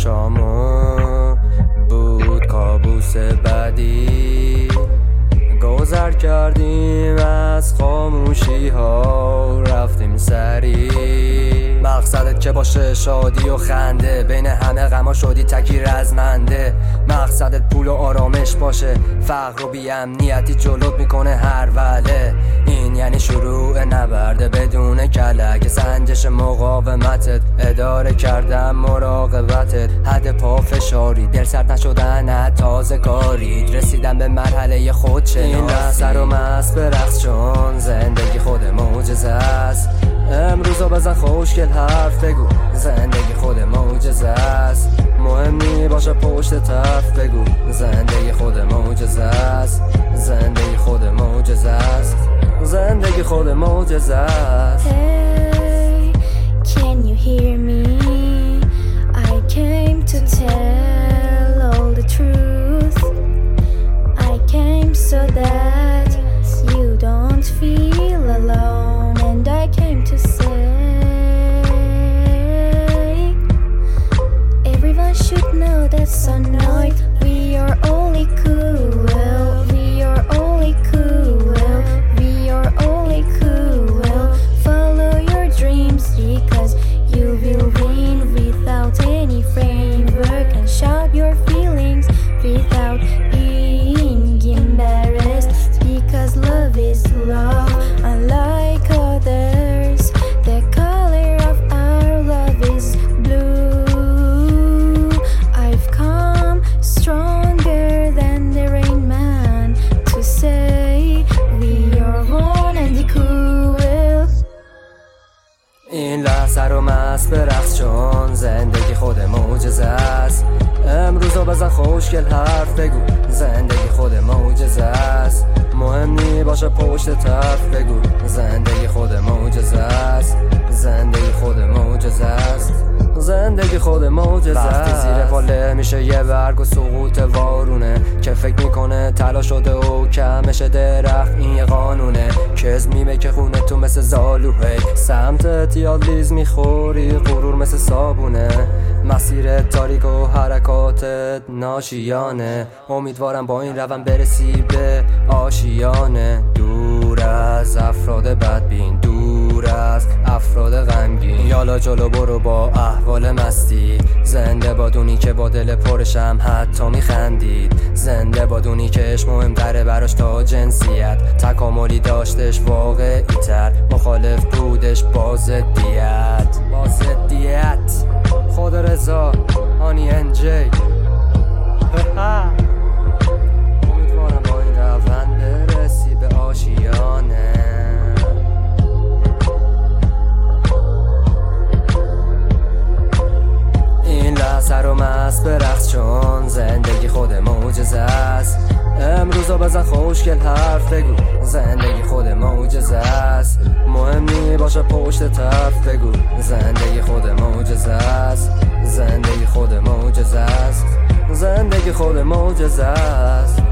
چشامون بود کابوس بدی، گذر کردیم از خاموشی ها رفتیم سری. مقصدت که باشه شادی و خنده، بین همه غما شدی تکی رزمنده. مقصدت پول و آرامش باشه، فقر و بی‌امنیتی جلوت میکنه هر وله. این یعنی شروع نبرده بدون کلک، سنجش مقاومتت اداره کردن مراقبتت. حد پافشاری دل سرد نشدن تازه کاری، رسیدن به مرحله خودشناسی. این لحظه رو مست برقص چون زندگی خود معجزه است. امروزا بزن خوشگل حرف بگو، زندگی خود معجزه است. مهم نی باشه پشت طرف بگو، زندگی خود معجزه است. زندگی خود معجزه است. زندگی خود معجزه است. Hey, can you hear me? I came to tell all the truth. I came so that you don't feel alone, and I came to say everyone should know that tonight we are only cool. We are only cool. We are only cool. Follow your dreams because you will win without any framework, and shout your feelings without being embarrassed, because love is love unlike others. The color of our love is blue. I've come stronger than the rain man to say we are one and cool. این لحظه رو مست برقص چون زندگی خود معجزه است. امروزا بزن خوشگل حرف بگو، زندگی خود معجزه است. مهم نی باشه پشت طرف بگو، زندگی خود معجزه است. زندگی خود معجزه است. زندگی خود معجزه است. وقتی زیر پاله میشه یه برگ و سقوط وارونه، که فکر میکنه طلا شده و کمش درخت این یه قانونه. کذب میمه که خونه تو مثل زالوهی، سمتت یاد لیز میخوری غرور مثل صابونه. مسیر تاریک و حرکاتت ناشیانه، امیدوارم با این روند برسی به آشیانه. دور از افراد بدبین، دور از افراد غمگین، یالا جلو برو با احوال مستی. زنده بادونی که با دل پرشم حتی میخندید، زنده بادونی که عشق مهمتره براش تا جنسیت. تکاملی داشتش واقعی تر، مخالف بودش با ضدیت. خود رضا آنی انجی. امیدوارم با این روند برسی به آشیانه. این لحظه رو مست برقص چون زندگی خود معجزه است. امروزا بزن خوشگل حرف بگو، زندگی خود معجزه است. مهم نی باشه پشت طرف بگو، زندگی خود معجزه است. زندگی خود معجزه است. زندگی خود معجزه است.